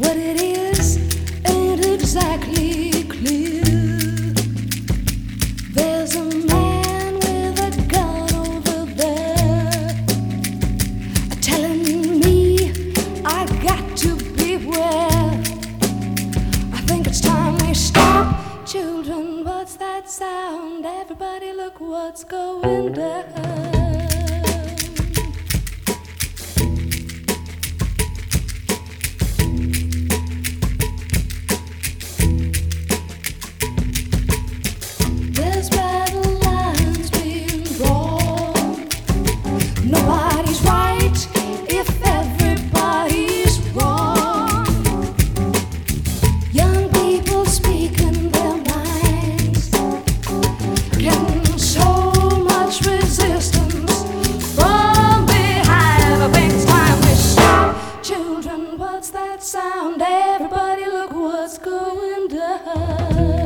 What it is ain't exactly clear. There's a man with a gun over there telling me I got to beware. I think it's time we stop. Children, what's that sound? Everybody look what's going down. Nobody's right if everybody's wrong. Young people speaking their minds, getting so much resistance from behind. I think it's time we stop. Children, what's that sound? Everybody look what's going down.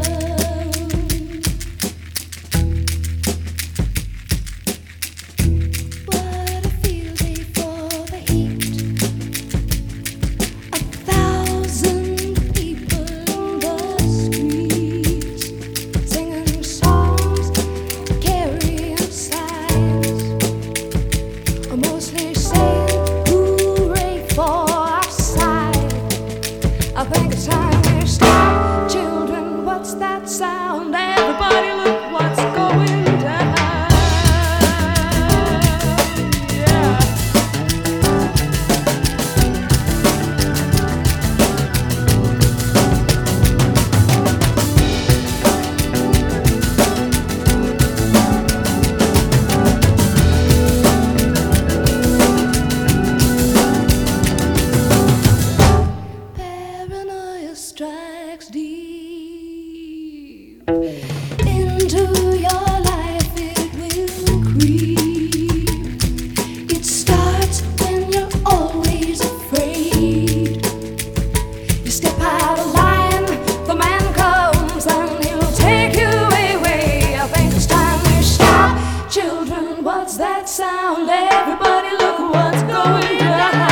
I think it's time we stop. Children, what's that sound? Everybody look what's going down. Yeah. Strikes deep into your life, it will creep. It starts when you're always afraid. You step out of line, the man comes and he'll take you away. I think it's time we stop. Children, what's that sound? Everybody look what's going down.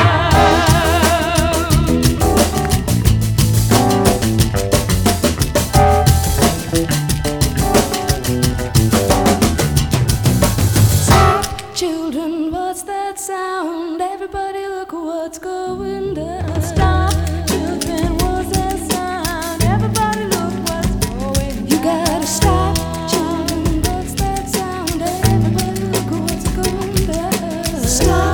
Children, what's that sound? Everybody look what's going down. Stop. Children, what's that sound? Everybody look what's going down. You gotta stop. Children, what's that sound? Everybody look what's going down. Stop.